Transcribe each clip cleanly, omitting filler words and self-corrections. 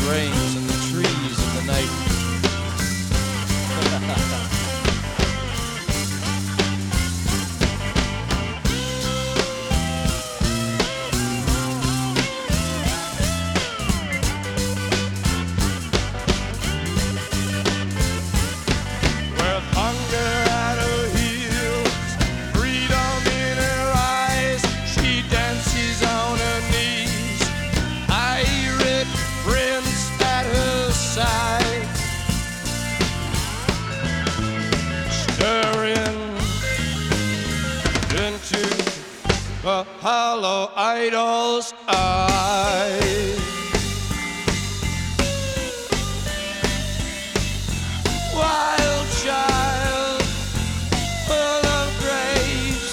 rains and the trees in the night. With hunger at her heels, freedom in her eyes, she dances on her knees, pirate prince at her side, stirring into the hollow idol's eyes. Wild child, full of grace,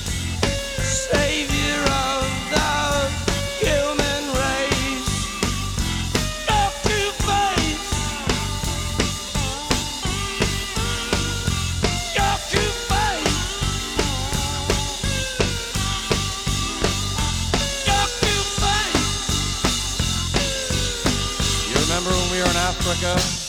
savior of the human race. Got to face, got to face, got to face. You remember when we were in Africa?